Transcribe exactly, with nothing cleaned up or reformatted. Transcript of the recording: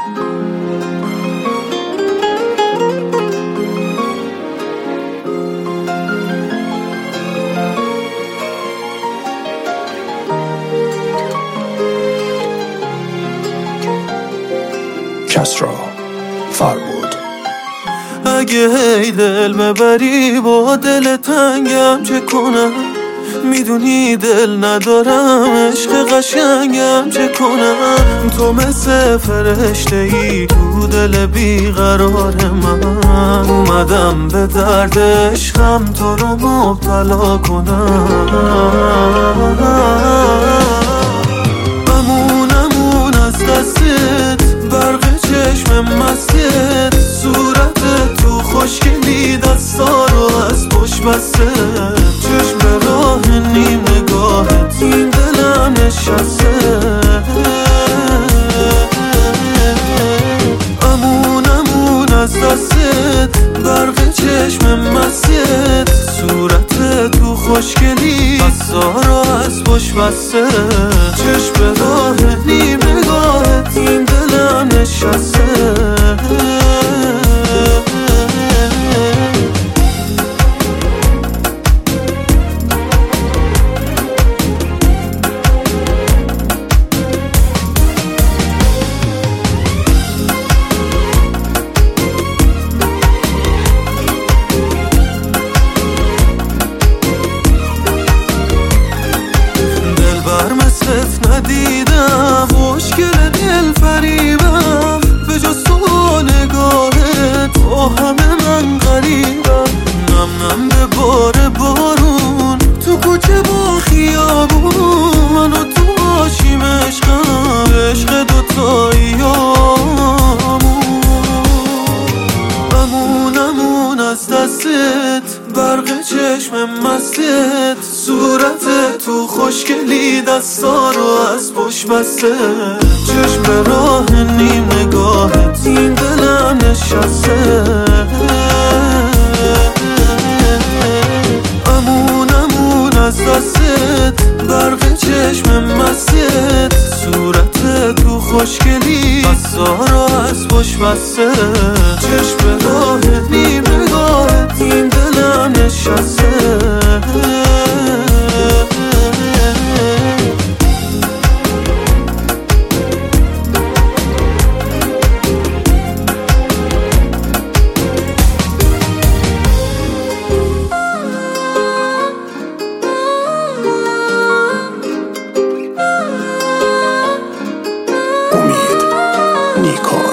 کسری فربود. اگه هی دل مبری با دل تنگم چه کنم؟ میدونی دل ندارم، عشق قشنگم چه کنم؟ تو مثل فرشته ای تو دل بیقرار من، اومدم به درد عشقم تو رو مبتلا کنم. امون امون از دستت، برق چشم مستت، صورت تو خوشگلی، دستا رو از پشت بسته، چشم به راه نیم نگاهت این دلم نشسته. امون امون از دستت، برق چشم مستت، صورت تو خوشگلی، دستا رو از پشت بسته، چشم به راه نیم نگاهت این دلم نشسته. ندیدم مشکل دل فریبم، به جز تو نگاهت با همه من غریبم. نم نم به بار بارون تو کوچه با خیابون، منو تو باشیم عشقم، عشق دوتاییامون. امون امون از دستت، برق چشم مستت، صورت تو خوشگلی، دستا رو از پشت بسته، چشم به راه نیم نگاهت این دلم نشسته. امون امون از دستت، برق چشم مستت، صورت تو خوشگلی، دستا رو از پشت بسته، چشم به راه نیم نگاهت این دلم نشسته. امید نیکا.